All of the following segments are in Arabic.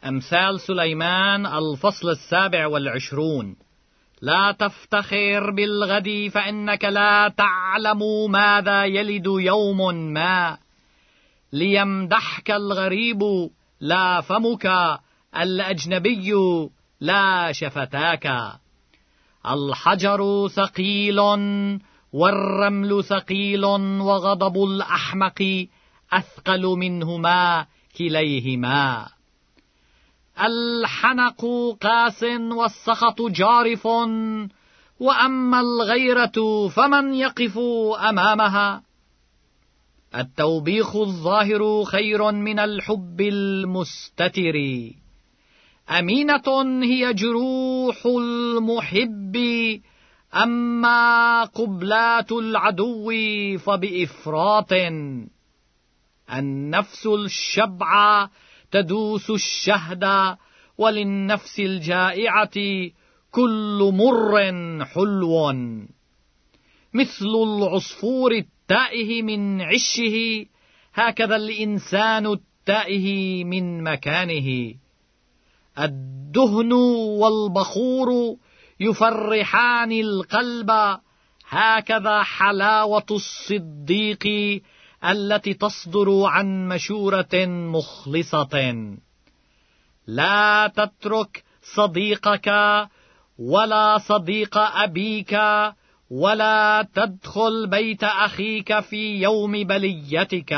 أمثال سليمان الفصل 27. لا تفتخر بالغد فإنك لا تعلم ماذا يلد يوم ما. ليمدحك الغريب لا فمك، الأجنبي لا شفتاك. الحجر ثقيل والرمل ثقيل، وغضب الأحمق أثقل منهما كليهما. الحنق قاس والسخط جارف، وأما الغيرة فمن يقف أمامها. التوبيخ الظاهر خير من الحب المستتر. أمينة هي جروح المحب، أما قبلات العدو فبإفراط. النفس الشبعة تدوس الشهد، وللنفس الجائعة كل مر حلو. مثل العصفور التائه من عشه، هكذا الإنسان التائه من مكانه. الدهن والبخور يفرحان القلب، هكذا حلاوة الصديق التي تصدر عن مشورة مخلصة. لا تترك صديقك ولا صديق أبيك، ولا تدخل بيت أخيك في يوم بليتك.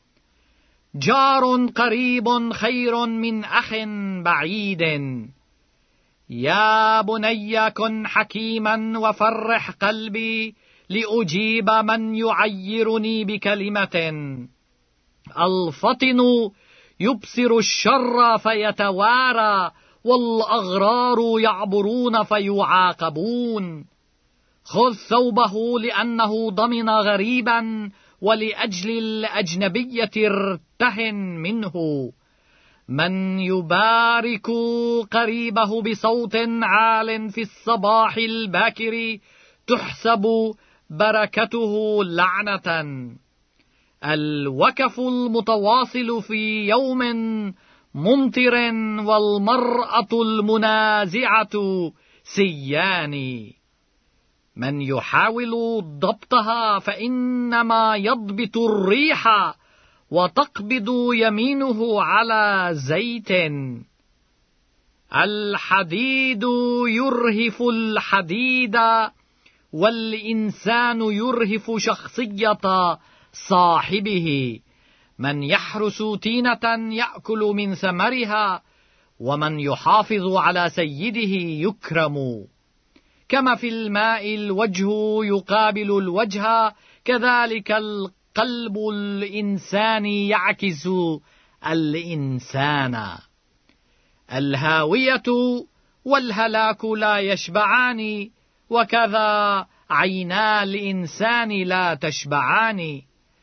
جار قريب خير من أخ بعيد. يا بني كن حكيما وفرح قلبي، لأجيب من يعيرني بكلمة. الفطن يبصر الشر فيتوارى، والأغرار يعبرون فيعاقبون. خذ ثوبه لأنه ضمن غريبا، ولأجل الأجنبية ارتهن منه. من يبارك قريبه بصوت عال في الصباح الباكر، تحسب بركته لعنة. الوكف المتواصل في يوم ممطر، والمرأة المنازعة سيان. من يحاول ضبطها فإنما يضبط الريح، وتقبض يمينه على زيت. الحديد يرهف الحديد، والإنسان يرهف شخصية صاحبه. من يحرس تينة يأكل من ثمرها، ومن يحافظ على سيده يكرم. كما في الماء الوجه يقابل الوجه، كذلك القلب الإنسان يعكس الإنسان. الهاوية والهلاك لا يشبعان، وكذا عينا الإنسان لا تشبعان.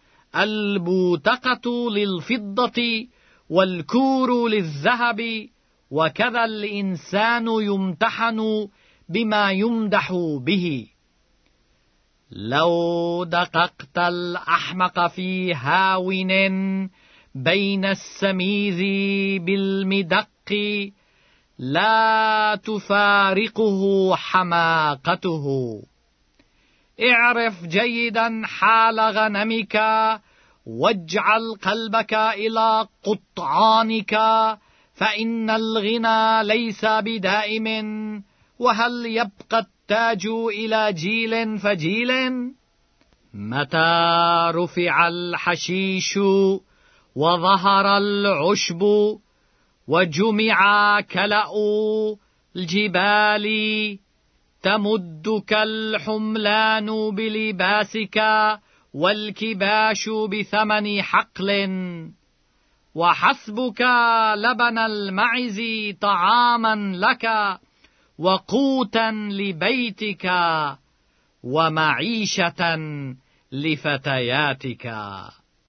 البوتقة للفضة والكور للذهب، وكذا الإنسان يمتحن بما يمدح به. لو دققت الأحمق في هاون بين السميذ بالمدق، لا تفارقه حماقته. اعرف جيدا حال غنمك، واجعل قلبك إلى قطعانك، فإن الغنى ليس بدائم، وهل يبقى التاج إلى جيل فجيل؟ متى رفع الحشيش وظهر العشب، وجمع كلأ الجبال، تمدك الحملان بلباسك، والكباش بثمن حقل. وحسبك لبن المعز طعاما لك، وقوتا لبيتك، ومعيشة لفتياتك.